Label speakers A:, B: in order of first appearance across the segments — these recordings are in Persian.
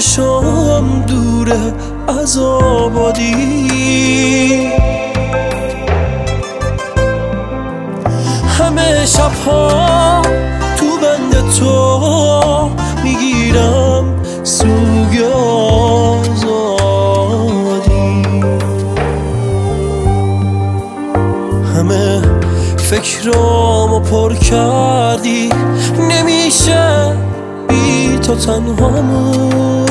A: چشام دوره از آبادی. همه شبها تو بند تو میگیرم سوگ آزادی. همه فکرامو پر کردی، نمیشه بی تو تنهامون.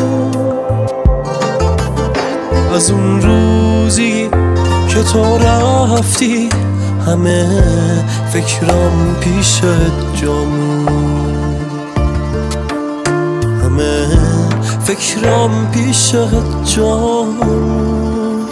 A: از اون روزی که تو رفتی همه فکرام پیشت جامون. همه فکرام پیشت جامون.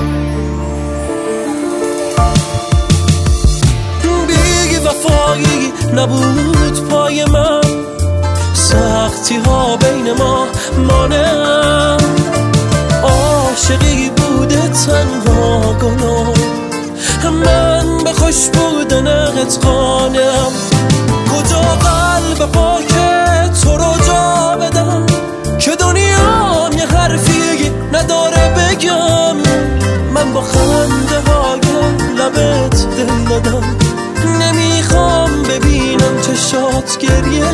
A: بی وفایی نبود پای من، سختی ها بین ما مانه. عاشقی بوده تنها گناه، من به خوش بودنت قانم. کجا قلب پاک تو رو جا بدم که دنیام یه حرفی نداره بگم. من با خنده های لبت دل دادم، نمیخوام ببینم چشات گریه.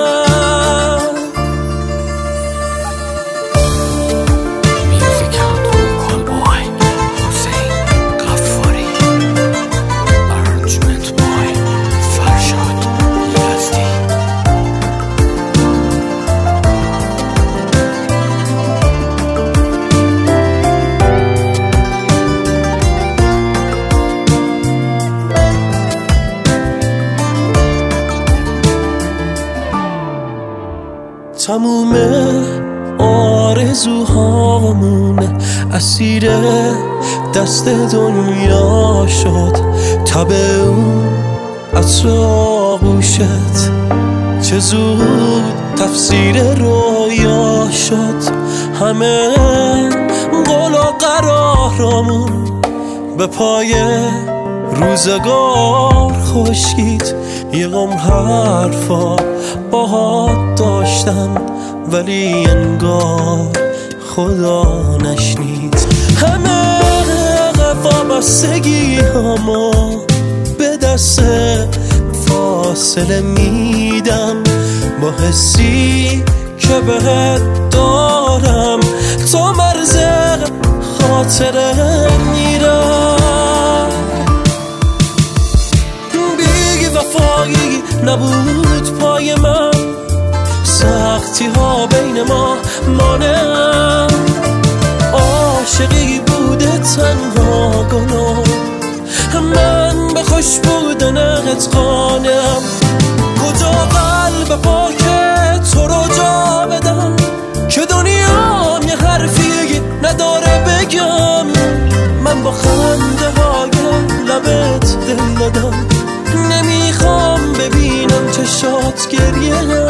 A: تموم آرزوهامون اسیر دست دنیا شد. تب اون عطر آغوشت چه زود تفسیر رویا شد. همه قول و قرارامون به پای روزگار خشکید. یه قم حرفا باهات داشتم ولی انگار خدا نشنید. همه وابستگی همو به دست فاصله میدم، با حسی که بهت دارم تا مرز خاطره میرم. بی وفایی نبود پای من، سختی ها بین ما مانه. عاشقی بوده تنها گناه، من به خوش بودنت قانم. کجا قلب پاک تو رو جا بدم که دنیام یه حرفی نداره بگم. من با خنده های لبت دل دادم، نمیخوام ببینم چشات گریه.